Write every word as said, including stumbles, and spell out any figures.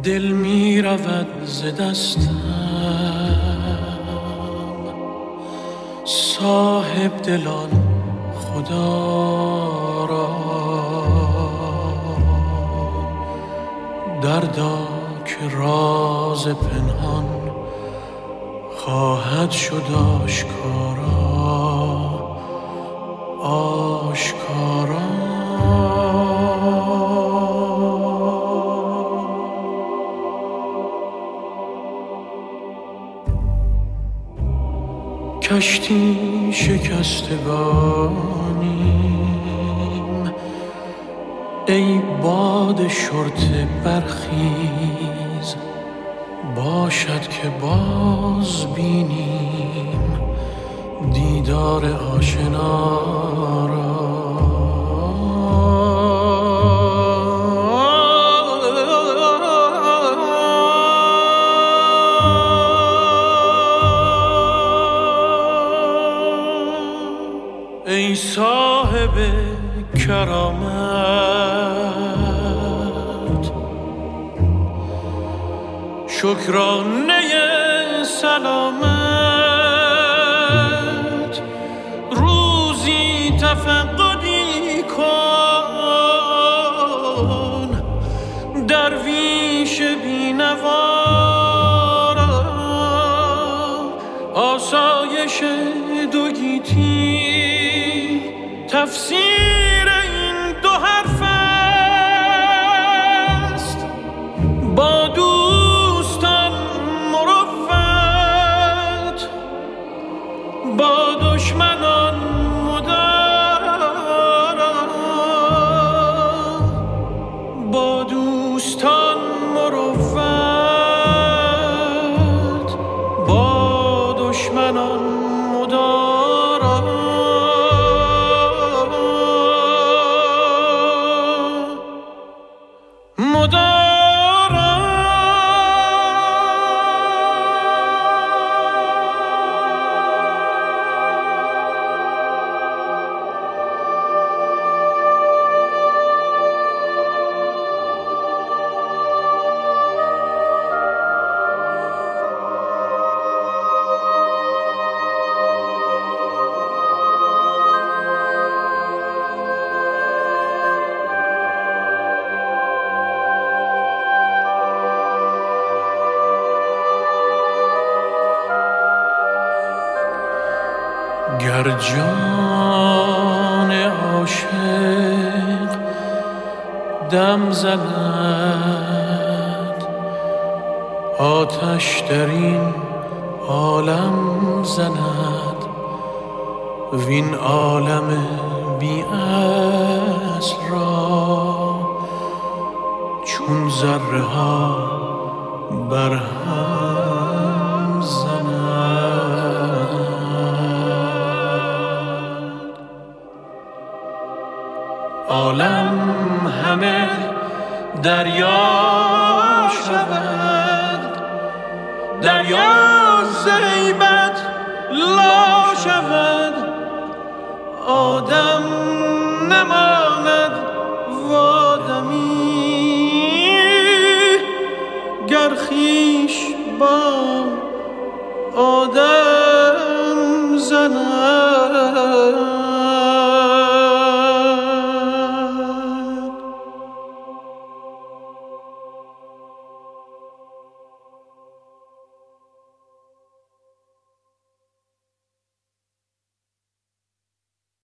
دل می رود ز دستم، صاحب دلان خدا را دردا که راز پنهان خواهد شد آشکارا آشکارا. کشتی شکستگانیم، ای باد شرطه برخیز، باشد که باز بینیم دیدار آشنا را. ای صاحب کرامت، شکرانه سلامت، روزی تفقدی کن درویش بینوا را. آسایش دو گیتی تفسیر این دو حرف است، با دوستان مروت، با دشمنان مدارا. با دوستان مروت، با دشمنان مدارا. گر جان عاشق دم زند، آتش در این عالم زند، وین عالم بی اصل را چون ذره ها بر هم زند. عالم همه دریا شود، دریا ز هیبت لا شود. آدم نماند و آدمی، گر خویش با آدم زند.